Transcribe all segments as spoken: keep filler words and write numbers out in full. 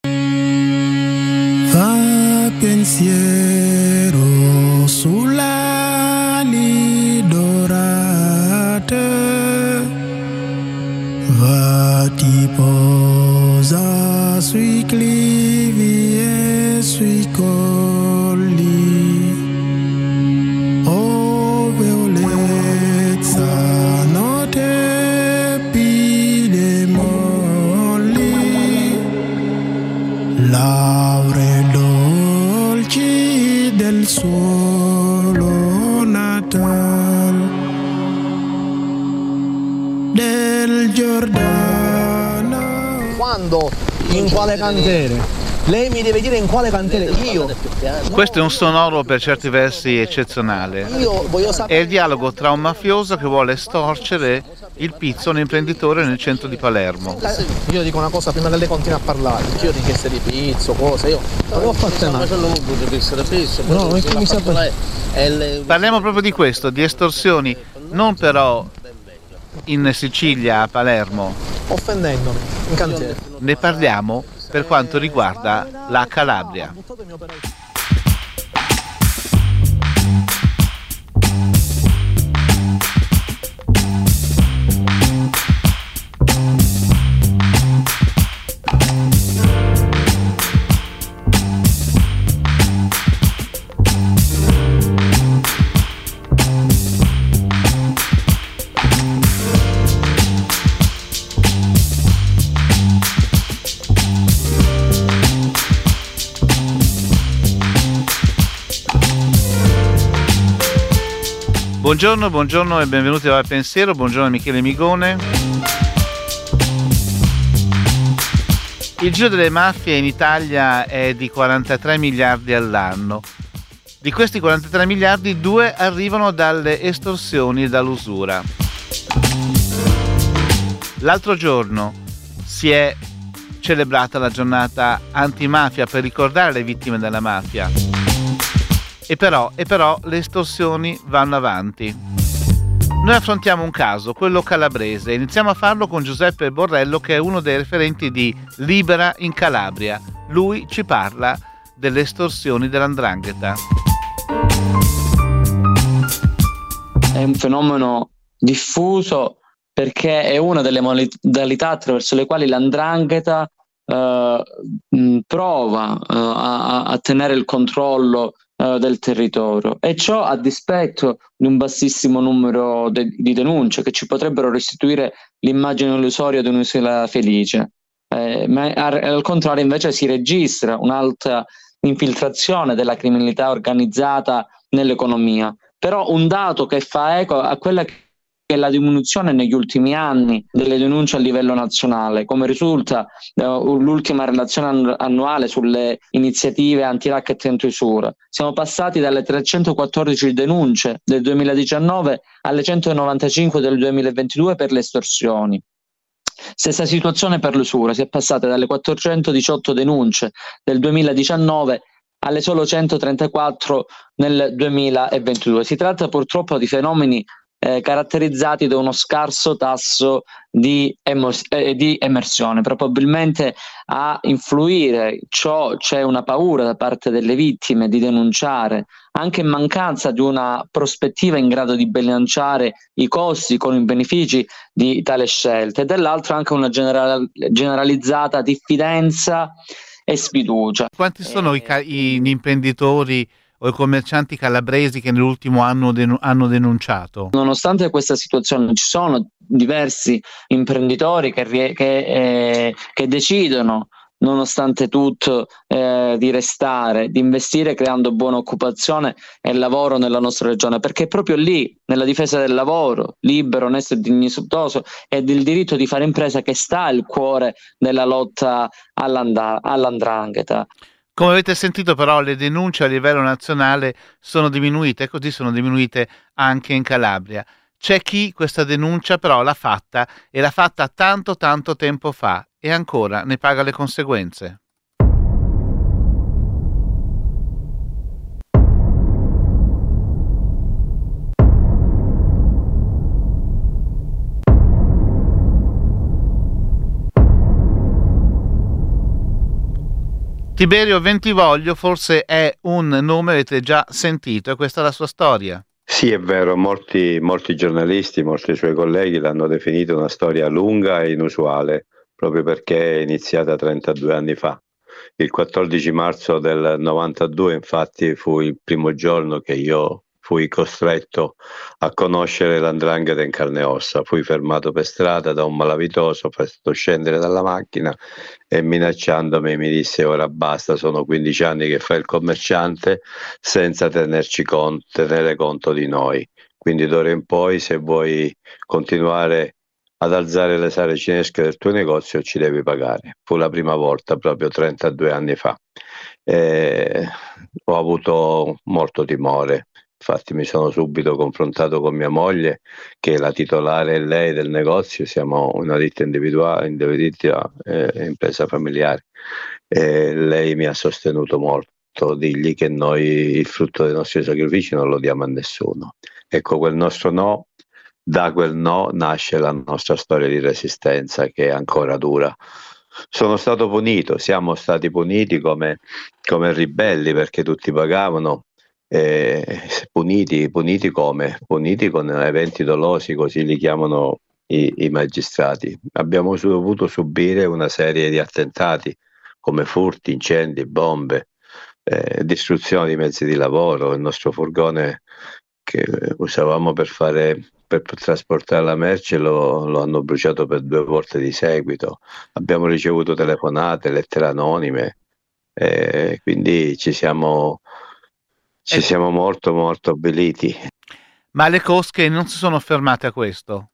Fa pensiero sulla ali dorate, va ti posa sui clivi e sui colli, oh violezza notte pile molli, lauree dolci del suolo natal del Giordano. Quando? In quale cantiere? Lei mi deve dire in quale cantiere. Io. Questo è un sonoro per certi versi eccezionale. Io voglio È sapere. il dialogo tra un mafioso che vuole estorcere il pizzo a un imprenditore nel centro di Palermo. Io dico una cosa prima che lei continui a parlare. Io ho richieste di pizzo, cose, io non ho fatto nada. No, non è che mi sa per... Parliamo proprio di questo, di estorsioni, non però in Sicilia, a Palermo. Offendendomi, in cantiere. Ne parliamo per quanto riguarda la Calabria. Buongiorno, buongiorno e benvenuti al Pensiero, buongiorno a Michele Migone. Il giro delle mafie in Italia è di quarantatré miliardi all'anno. Di questi quarantatré miliardi, due arrivano dalle estorsioni e dall'usura. L'altro giorno si è celebrata la giornata antimafia per ricordare le vittime della mafia. E però, e però le estorsioni vanno avanti. Noi affrontiamo un caso, quello calabrese. Iniziamo a farlo con Giuseppe Borrello, che è uno dei referenti di Libera in Calabria. Lui ci parla delle estorsioni dell'Andrangheta. È un fenomeno diffuso perché è una delle modalità attraverso le quali l'Andrangheta eh, prova eh, a, a tenere il controllo del territorio, e ciò a dispetto di un bassissimo numero de- di denunce che ci potrebbero restituire l'immagine illusoria di un'isola felice, eh, ma al contrario invece si registra un'alta infiltrazione della criminalità organizzata nell'economia. Però un dato che fa eco a quella che è la diminuzione negli ultimi anni delle denunce a livello nazionale, come risulta uh, l'ultima relazione annuale sulle iniziative anti-racket e anti-usura. Siamo passati dalle trecentoquattordici denunce del duemiladiciannove alle centonovantacinque del duemilaventidue per le estorsioni. Stessa situazione per l'usura, si è passata dalle quattrocentodiciotto denunce del duemiladiciannove alle solo centotrentaquattro nel duemilaventidue. Si tratta purtroppo di fenomeni Eh, caratterizzati da uno scarso tasso di, emos- eh, di emersione. Probabilmente a influire ciò c'è una paura da parte delle vittime di denunciare, anche in mancanza di una prospettiva in grado di bilanciare i costi con i benefici di tale scelta, e dall'altro anche una general- generalizzata diffidenza e sfiducia. Quanti sono eh... i, ca- gli imprenditori o i commercianti calabresi che nell'ultimo anno den- hanno denunciato? Nonostante questa situazione ci sono diversi imprenditori che, rie- che, eh, che decidono, nonostante tutto, eh, di restare, di investire creando buona occupazione e lavoro nella nostra regione, perché è proprio lì, nella difesa del lavoro libero, onesto e dignitoso e del diritto di fare impresa, che sta il cuore della lotta all'andà- all'andrangheta. Come avete sentito però, le denunce a livello nazionale sono diminuite, e così sono diminuite anche in Calabria. C'è chi questa denuncia però l'ha fatta, e l'ha fatta tanto tanto tempo fa, e ancora ne paga le conseguenze. Tiberio Ventivoglio forse è un nome, avete già sentito, e questa è la sua storia. Sì, è vero, molti, molti giornalisti, molti suoi colleghi l'hanno definito una storia lunga e inusuale, proprio perché è iniziata trentadue anni fa. Il quattordici marzo del novantadue, infatti, fu il primo giorno che io fui costretto a conoscere l'andrangheta in carne e ossa. Fui fermato per strada da un malavitoso, fatto scendere dalla macchina e minacciandomi mi disse: ora basta, sono quindici anni che fai il commerciante senza tenerci conto, tenere conto di noi. Quindi d'ora in poi, se vuoi continuare ad alzare le saracinesche del tuo negozio, ci devi pagare. Fu la prima volta, proprio trentadue anni fa. E ho avuto molto timore. Infatti mi sono subito confrontato con mia moglie, che è la titolare e lei del negozio, siamo una ditta individuale, individuale eh, impresa familiare, e lei mi ha sostenuto molto, digli che noi il frutto dei nostri sacrifici non lo diamo a nessuno. Ecco, quel nostro no, da quel no nasce la nostra storia di resistenza, che ancora dura. Sono stato punito, siamo stati puniti come, come ribelli, perché tutti pagavano. Eh, puniti, puniti come? Puniti con eventi dolosi, così li chiamano i, i magistrati. Abbiamo dovuto subire una serie di attentati come furti, incendi, bombe, eh, distruzione di mezzi di lavoro. Il nostro furgone che usavamo per fare per trasportare la merce lo, lo hanno bruciato per due volte di seguito. Abbiamo ricevuto telefonate, lettere anonime, eh, quindi ci siamo Ci siamo molto molto avviliti. Ma le cosche non si sono fermate a questo.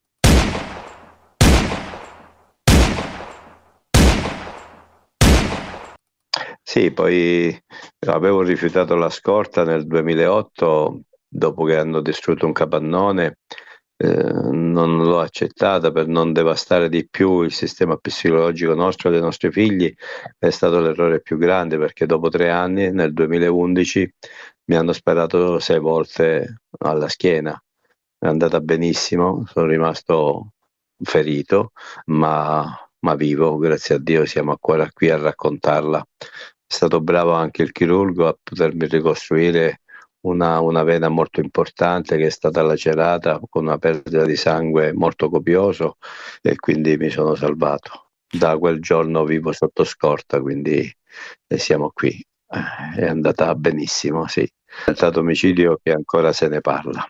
Sì, poi avevo rifiutato la scorta nel duemilaotto, dopo che hanno distrutto un capannone, eh, non l'ho accettata per non devastare di più il sistema psicologico nostro e dei nostri figli. È stato l'errore più grande, perché dopo tre anni, nel duemilaundici, mi hanno sparato sei volte alla schiena. È andata benissimo, sono rimasto ferito, ma, ma vivo, grazie a Dio, siamo ancora qui a raccontarla. È stato bravo anche il chirurgo a potermi ricostruire una, una vena molto importante che è stata lacerata, con una perdita di sangue molto copioso, e quindi mi sono salvato. Da quel giorno vivo sotto scorta, quindi e siamo qui. È andata benissimo, sì. È un tentato omicidio che ancora se ne parla.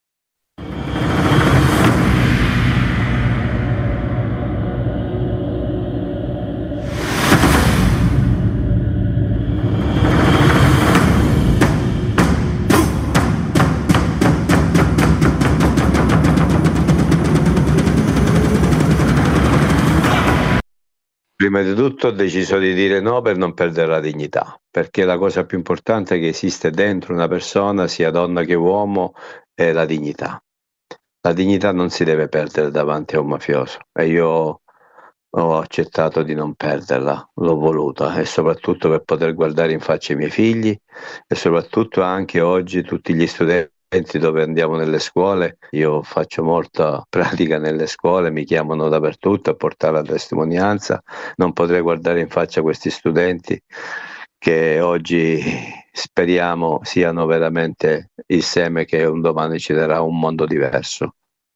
Prima di tutto ho deciso di dire no per non perdere la dignità, perché la cosa più importante che esiste dentro una persona, sia donna che uomo, è la dignità. La dignità non si deve perdere davanti a un mafioso, e io ho accettato di non perderla, l'ho voluta, e soprattutto per poter guardare in faccia i miei figli, e soprattutto anche oggi tutti gli studenti dove andiamo nelle scuole. Io faccio molta pratica nelle scuole, mi chiamano dappertutto a portare la testimonianza. Non potrei guardare in faccia questi studenti che oggi speriamo siano veramente il seme che un domani ci darà un mondo diverso.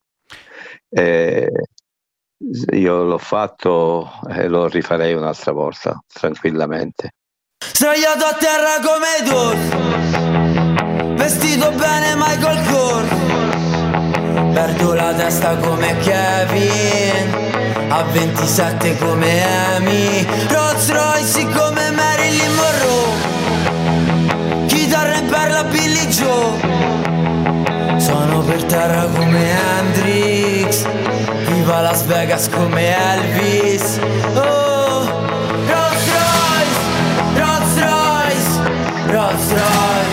E io l'ho fatto e lo rifarei un'altra volta, tranquillamente. Sdraiato a terra come Dorf, vestito bene Michael Kors, perdo la testa come Kevin, a ventisette come Amy, Rolls Royce come Marilyn Monroe, chitarra in perla Billy Joe, sono per terra come Hendrix, viva Las Vegas come Elvis. Oh, Rolls Royce, Rolls Royce, Rolls Royce,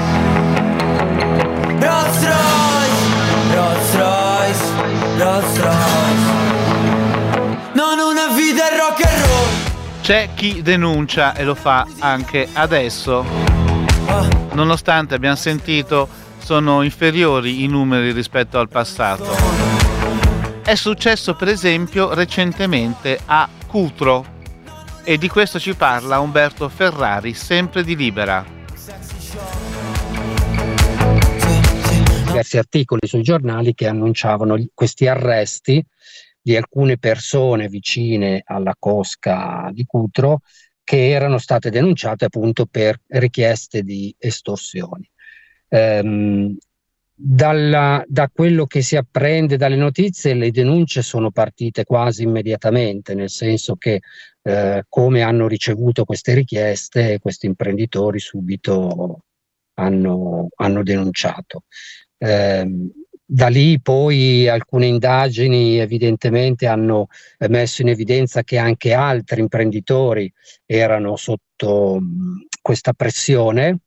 Rolls Royce, Rolls Royce, Rolls Royce. Non una vita rock and roll. C'è chi denuncia, e lo fa anche adesso, nonostante abbiamo sentito sono inferiori i numeri rispetto al passato. È successo per esempio recentemente a Cutro. E di questo ci parla Umberto Ferrari, sempre di Libera. Diversi articoli sui giornali che annunciavano questi arresti di alcune persone vicine alla cosca di Cutro che erano state denunciate appunto per richieste di estorsioni. Ehm, dalla, da quello che si apprende dalle notizie, le denunce sono partite quasi immediatamente, nel senso che eh, come hanno ricevuto queste richieste, questi imprenditori subito hanno, hanno denunciato. Ehm, Da lì poi alcune indagini evidentemente hanno messo in evidenza che anche altri imprenditori erano sotto mh, questa pressione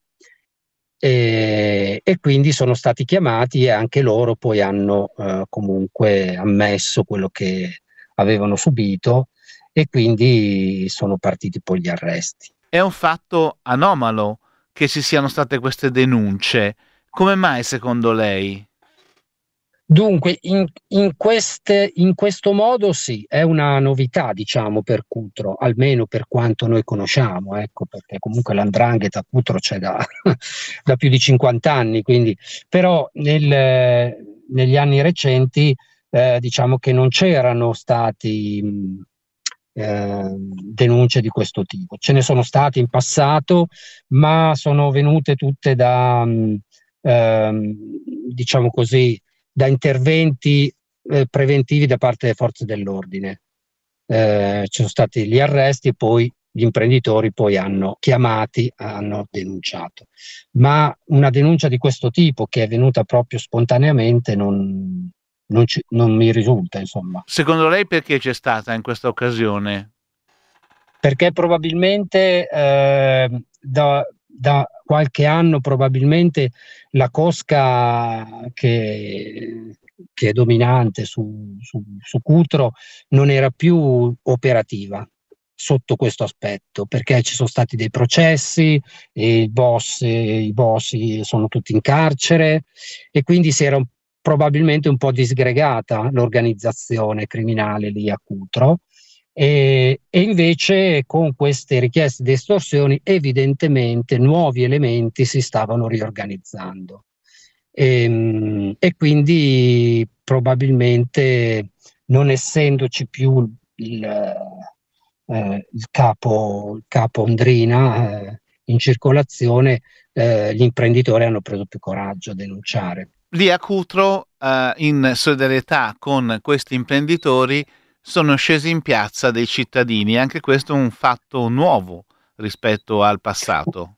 e, e quindi sono stati chiamati e anche loro poi hanno eh, comunque ammesso quello che avevano subito e quindi sono partiti poi gli arresti. È un fatto anomalo che ci siano state queste denunce. Come mai secondo lei? Dunque, in, in, queste, in questo modo sì, è una novità, diciamo, per Cutro, almeno per quanto noi conosciamo, ecco, perché comunque l'andrangheta a Cutro c'è da, da più di cinquanta anni, quindi, però nel, negli anni recenti eh, diciamo che non c'erano stati mh, eh, denunce di questo tipo. Ce ne sono state in passato, ma sono venute tutte da, mh, eh, diciamo così, da interventi eh, preventivi da parte delle forze dell'ordine. Eh, ci sono stati gli arresti e poi gli imprenditori poi hanno chiamati, hanno denunciato. Ma una denuncia di questo tipo che è venuta proprio spontaneamente non, non, ci, non mi risulta, insomma. Secondo lei perché c'è stata in questa occasione? Perché probabilmente eh, da, da qualche anno probabilmente la cosca che, che è dominante su, su, su Cutro non era più operativa sotto questo aspetto, perché ci sono stati dei processi e il boss, i boss sono tutti in carcere e quindi si era un, probabilmente un po' disgregata l'organizzazione criminale lì a Cutro. E, e invece con queste richieste di estorsioni evidentemente nuovi elementi si stavano riorganizzando e, e quindi probabilmente non essendoci più il, eh, il, capo, il capo Ondrina eh, in circolazione, eh, gli imprenditori hanno preso più coraggio a denunciare. Lì a Cutro, eh, in solidarietà con questi imprenditori, sono scesi in piazza dei cittadini. Anche questo è un fatto nuovo rispetto al passato.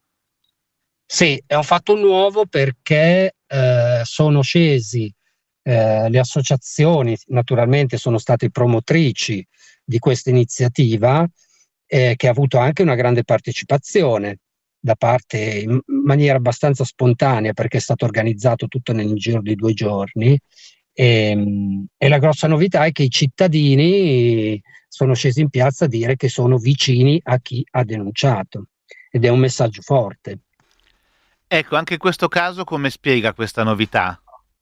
Sì, è un fatto nuovo perché eh, sono scesi eh, le associazioni, naturalmente sono state promotrici di questa iniziativa eh, che ha avuto anche una grande partecipazione da parte in maniera abbastanza spontanea perché è stato organizzato tutto nel giro di due giorni. E, e la grossa novità è che i cittadini sono scesi in piazza a dire che sono vicini a chi ha denunciato ed è un messaggio forte. Ecco, anche in questo caso come spiega questa novità?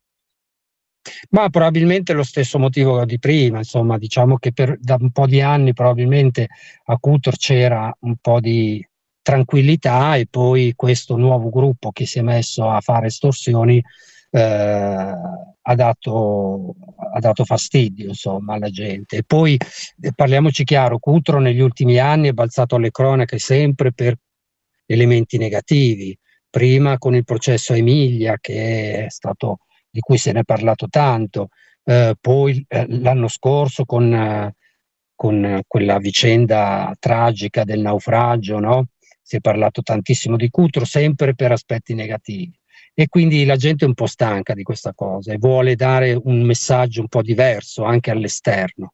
Ma probabilmente lo stesso motivo di prima, insomma, diciamo che per, da un po' di anni probabilmente a Cutro c'era un po' di tranquillità e poi questo nuovo gruppo che si è messo a fare estorsioni Eh, ha, dato, ha dato fastidio insomma alla gente. E poi eh, parliamoci chiaro, Cutro negli ultimi anni è balzato alle cronache sempre per elementi negativi, prima con il processo Emilia che è stato, di cui se ne è parlato tanto, eh, poi eh, l'anno scorso con, eh, con quella vicenda tragica del naufragio, no? Si è parlato tantissimo di Cutro sempre per aspetti negativi. E quindi la gente è un po' stanca di questa cosa e vuole dare un messaggio un po' diverso anche all'esterno.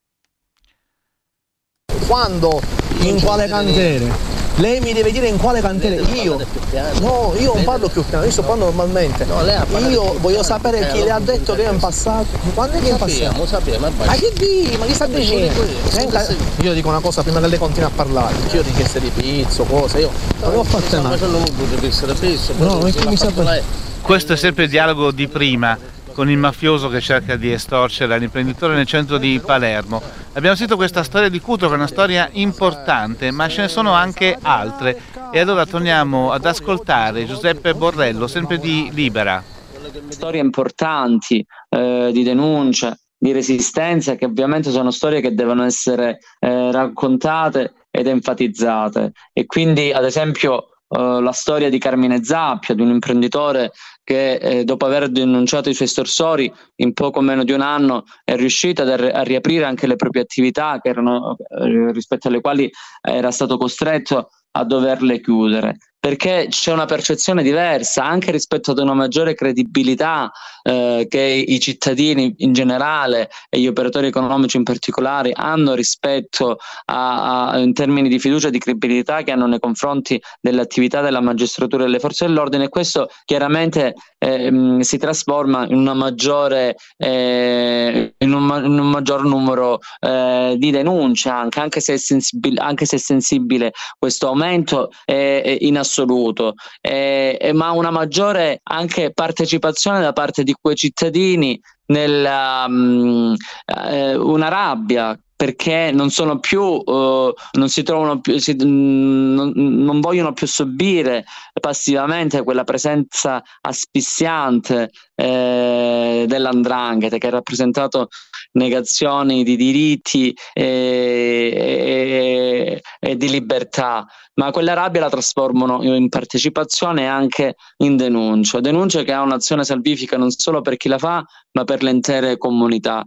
Quando, in quale cantiere? Lei mi deve dire in quale cantiere. Io no, io non parlo più piano, io sto parlando normalmente. No, lei ha io voglio sapere chi le ha detto che è in passato. Quando è che è in passato? Sappiamo, ma che di? Ma chi sta dicendo? Io dico una cosa prima che lei continui a parlare. Io ho richieste di pizzo, cose, io non ho fatto mai. No, no, non mi sa. Questo è sempre il dialogo di prima. con il mafioso che cerca di estorcere l'imprenditore nel centro di Palermo. Abbiamo sentito questa storia di Cutro, che è una storia importante, ma ce ne sono anche altre, e allora torniamo ad ascoltare Giuseppe Borrello, sempre di Libera. Storie importanti, eh, di denuncia, di resistenza, che ovviamente sono storie che devono essere eh, raccontate ed enfatizzate. E quindi, ad esempio, Uh, la storia di Carmine Zappia, di un imprenditore che eh, dopo aver denunciato i suoi estorsori in poco meno di un anno è riuscito a, a riaprire anche le proprie attività, che erano, eh, rispetto alle quali era stato costretto a doverle chiudere, perché c'è una percezione diversa anche rispetto ad una maggiore credibilità eh, che i cittadini in generale e gli operatori economici in particolare hanno rispetto a, a in termini di fiducia e di credibilità che hanno nei confronti delle attività della magistratura e delle forze dell'ordine. E questo chiaramente eh, si trasforma in una maggiore eh, in, un, in un maggior numero eh, di denunce, anche, anche se è sensibile, anche se è sensibile questo aumento è, è in assoluto, è, è, ma una maggiore anche partecipazione da parte di quei cittadini nella um, eh, una rabbia, perché non sono più, uh, non si trovano più, si, mh, non, non vogliono più subire passivamente quella presenza asfissiante eh, dell'andrangheta, che ha rappresentato negazioni di diritti e, e, e di libertà, ma quella rabbia la trasformano in partecipazione e anche in denuncia, denuncia che ha un'azione salvifica non solo per chi la fa, ma per le intere comunità.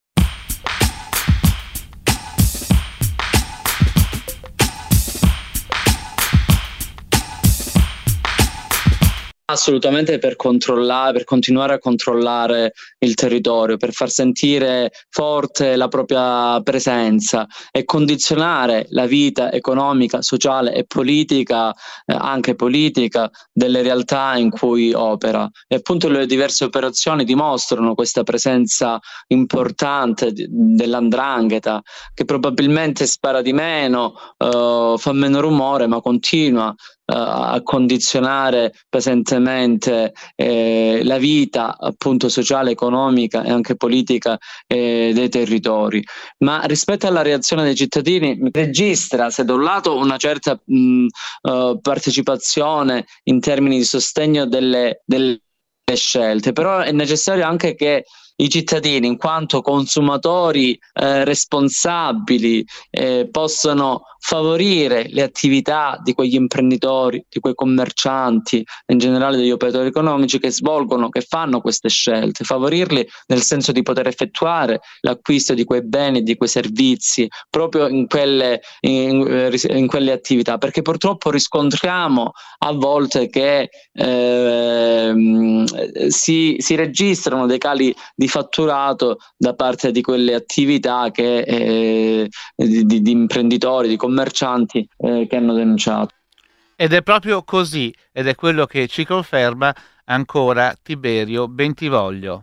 Assolutamente, per controllare, per continuare a controllare il territorio, per far sentire forte la propria presenza e condizionare la vita economica, sociale e politica, eh, anche politica, delle realtà in cui opera. E appunto le diverse operazioni dimostrano questa presenza importante di, dell'andrangheta, che probabilmente spara di meno, eh, fa meno rumore, ma continua a condizionare pesantemente eh, la vita appunto sociale, economica e anche politica eh, dei territori. Ma rispetto alla reazione dei cittadini, registra, se da un lato una certa mh, uh, partecipazione in termini di sostegno delle, delle scelte, però è necessario anche che i cittadini, in quanto consumatori eh, responsabili, eh, possano favorire le attività di quegli imprenditori, di quei commercianti, in generale degli operatori economici che svolgono, che fanno queste scelte, favorirli nel senso di poter effettuare l'acquisto di quei beni, di quei servizi proprio in quelle, in, in quelle attività, perché purtroppo riscontriamo a volte che eh, si, si registrano dei cali di fatturato da parte di quelle attività che, eh, di, di, di imprenditori, di commercianti eh, che hanno denunciato. Ed è proprio così, ed è quello che ci conferma ancora Tiberio Bentivoglio.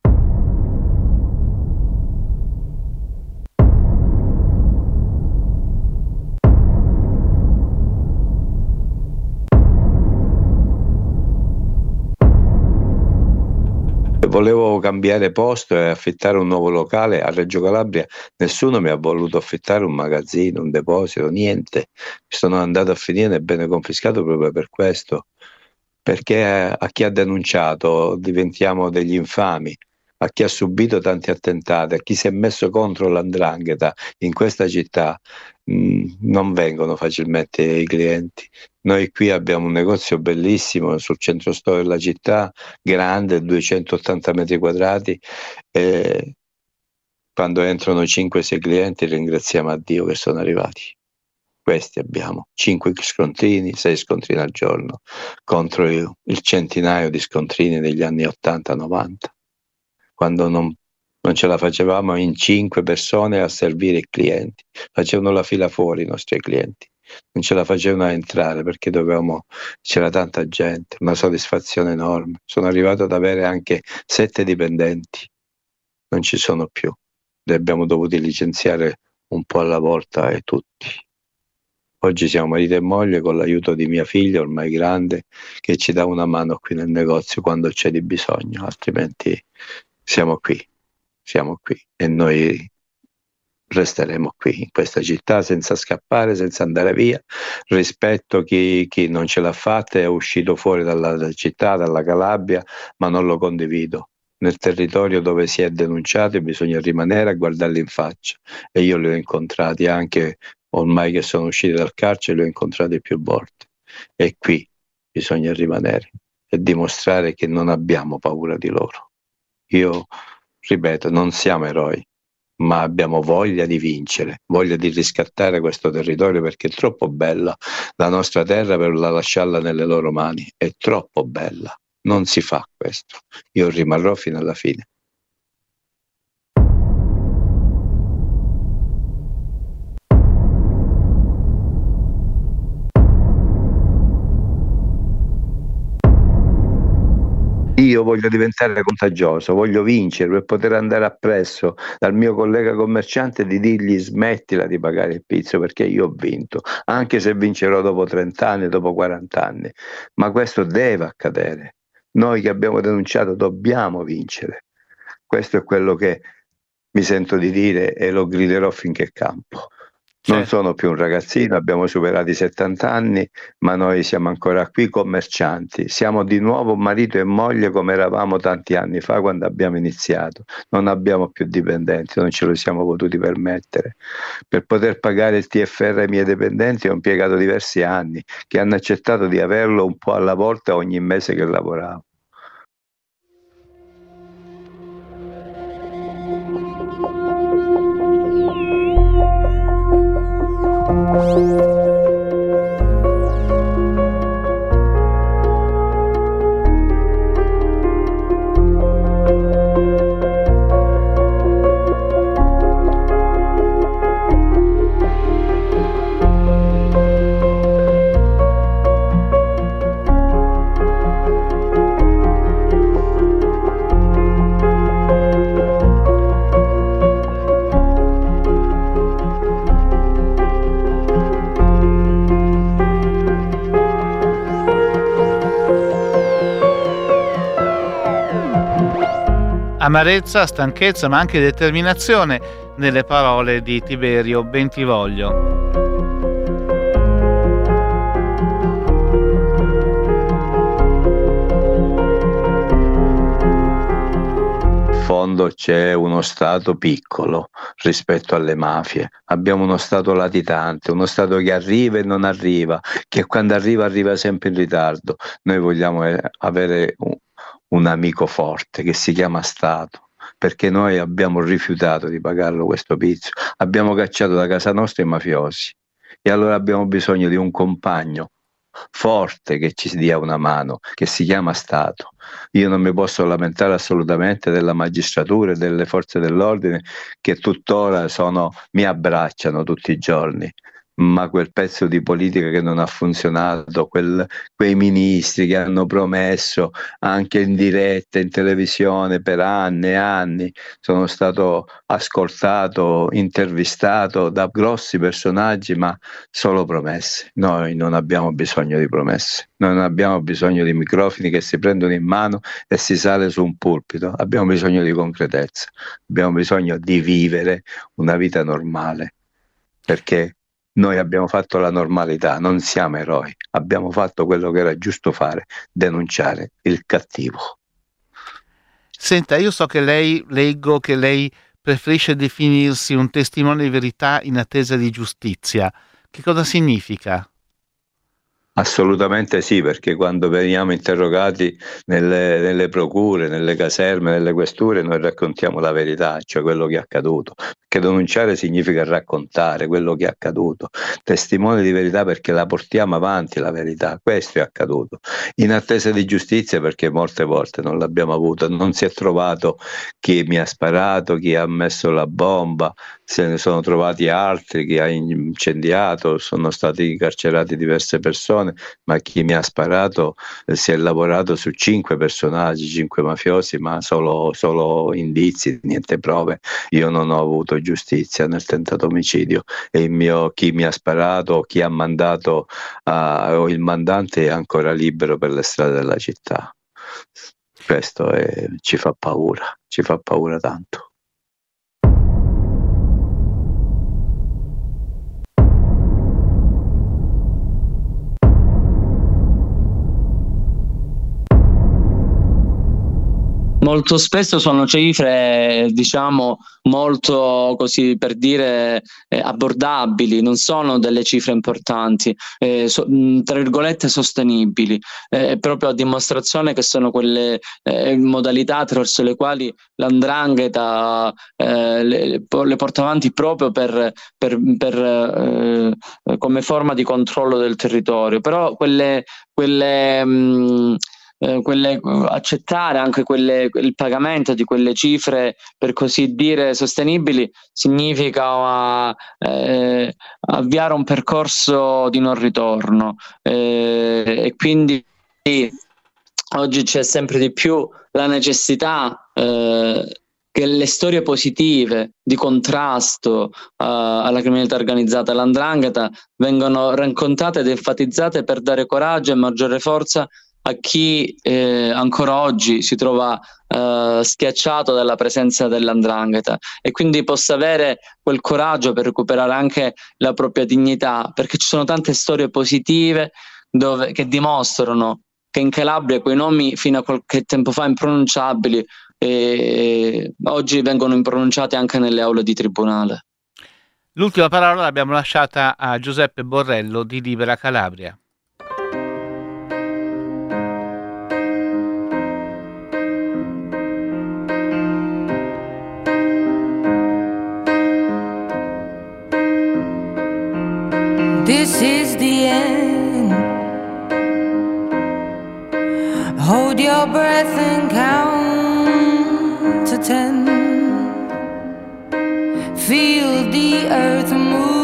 Volevo cambiare posto e affittare un nuovo locale a Reggio Calabria, nessuno mi ha voluto affittare un magazzino, un deposito, niente. Sono andato a finire nel bene confiscato proprio per questo, perché a chi ha denunciato diventiamo degli infami, a chi ha subito tanti attentati, a chi si è messo contro l'andrangheta in questa città mh, non vengono facilmente i clienti. Noi qui abbiamo un negozio bellissimo sul centro storico della città, grande, duecentottanta metri quadrati, e quando entrano cinque sei clienti ringraziamo a Dio che sono arrivati. Questi abbiamo cinque scontrini, sei scontrini al giorno contro il, il centinaio di scontrini degli anni ottanta novanta, quando non, non ce la facevamo in cinque persone a servire i clienti, facevano la fila fuori i nostri clienti. Non ce la facevano a entrare perché dovevamo, c'era tanta gente, una soddisfazione enorme. Sono arrivato ad avere anche sette dipendenti, non ci sono più, li abbiamo dovuti licenziare un po' alla volta e tutti. Oggi siamo marito e moglie con l'aiuto di mia figlia ormai grande che ci dà una mano qui nel negozio quando c'è di bisogno, altrimenti siamo qui, siamo qui e noi resteremo qui in questa città senza scappare, senza andare via. Rispetto chi, chi non ce l'ha fatta, è uscito fuori dalla città, dalla Calabria, ma non lo condivido. Nel territorio dove si è denunciato bisogna rimanere a guardarli in faccia, e io li ho incontrati anche ormai che sono usciti dal carcere, li ho incontrati più volte, e qui bisogna rimanere e dimostrare che non abbiamo paura di loro. Io ripeto, non siamo eroi, ma abbiamo voglia di vincere, voglia di riscattare questo territorio, perché è troppo bella la nostra terra per lasciarla nelle loro mani, è troppo bella, non si fa questo. Io rimarrò fino alla fine. Io voglio diventare contagioso, voglio vincere per poter andare appresso dal mio collega commerciante e di dirgli smettila di pagare il pizzo perché io ho vinto, anche se vincerò dopo trenta anni, dopo quaranta anni, ma questo deve accadere. Noi che abbiamo denunciato dobbiamo vincere. Questo è quello che mi sento di dire e lo griderò finché campo. Non sono più un ragazzino, abbiamo superato i settanta anni, ma noi siamo ancora qui commercianti. Siamo di nuovo marito e moglie come eravamo tanti anni fa quando abbiamo iniziato. Non abbiamo più dipendenti, non ce lo siamo potuti permettere. Per poter pagare il T F R ai miei dipendenti ho impiegato diversi anni, che hanno accettato di averlo un po' alla volta ogni mese che lavoravo. Amarezza, stanchezza, ma anche determinazione nelle parole di Tiberio Bentivoglio. In fondo c'è uno Stato piccolo rispetto alle mafie, abbiamo uno Stato latitante, uno Stato che arriva e non arriva, che quando arriva arriva sempre in ritardo. Noi vogliamo avere un un amico forte che si chiama Stato, perché noi abbiamo rifiutato di pagarlo questo pizzo, abbiamo cacciato da casa nostra i mafiosi e allora abbiamo bisogno di un compagno forte che ci dia una mano, che si chiama Stato. Io non mi posso lamentare assolutamente della magistratura e delle forze dell'ordine che tuttora sono, mi abbracciano tutti i giorni, ma quel pezzo di politica che non ha funzionato, quel, quei ministri che hanno promesso anche in diretta, in televisione per anni e anni, sono stato ascoltato, intervistato da grossi personaggi, ma solo promesse. Noi non abbiamo bisogno di promesse, noi non abbiamo bisogno di microfoni che si prendono in mano e si sale su un pulpito, abbiamo bisogno di concretezza, abbiamo bisogno di vivere una vita normale, perché noi abbiamo fatto la normalità, non siamo eroi, abbiamo fatto quello che era giusto fare, denunciare il cattivo. Senta, io so che lei, leggo che lei preferisce definirsi un testimone di verità in attesa di giustizia. Che cosa significa? Assolutamente sì, perché quando veniamo interrogati nelle, nelle procure, nelle caserme, nelle questure, noi raccontiamo la verità, cioè quello che è accaduto, perché denunciare significa raccontare quello che è accaduto, testimone di verità perché la portiamo avanti la verità, questo è accaduto, in attesa di giustizia perché molte volte non l'abbiamo avuto, non si è trovato chi mi ha sparato, chi ha messo la bomba, se ne sono trovati altri, chi ha incendiato, sono stati incarcerati diverse persone, ma chi mi ha sparato eh, si è lavorato su cinque personaggi, cinque mafiosi, ma solo, solo indizi, niente prove. Io non ho avuto giustizia nel tentato omicidio e il mio, chi mi ha sparato, chi ha mandato uh, o il mandante è ancora libero per le strade della città. Questo è, ci fa paura, ci fa paura tanto. Molto spesso sono cifre, diciamo, molto, così per dire, eh, abbordabili, non sono delle cifre importanti, eh, so, tra virgolette sostenibili, eh, proprio a dimostrazione che sono quelle eh, modalità attraverso le quali l'andrangheta eh, le, le porta avanti proprio per, per, per eh, come forma di controllo del territorio. Però quelle, quelle mh, Eh, quelle, accettare anche quelle, il pagamento di quelle cifre per così dire sostenibili significa eh, avviare un percorso di non ritorno eh, e quindi oggi c'è sempre di più la necessità eh, che le storie positive di contrasto uh, alla criminalità organizzata e all'andrangheta vengano raccontate ed enfatizzate per dare coraggio e maggiore forza a chi eh, ancora oggi si trova eh, schiacciato dalla presenza dell'andrangheta e quindi possa avere quel coraggio per recuperare anche la propria dignità, perché ci sono tante storie positive dove, che dimostrano che in Calabria quei nomi fino a qualche tempo fa impronunciabili e oggi vengono impronunciati anche nelle aule di tribunale. L'ultima parola l'abbiamo lasciata a Giuseppe Borrello di Libera Calabria. This is the end. Hold your breath and count to ten. Feel the earth move.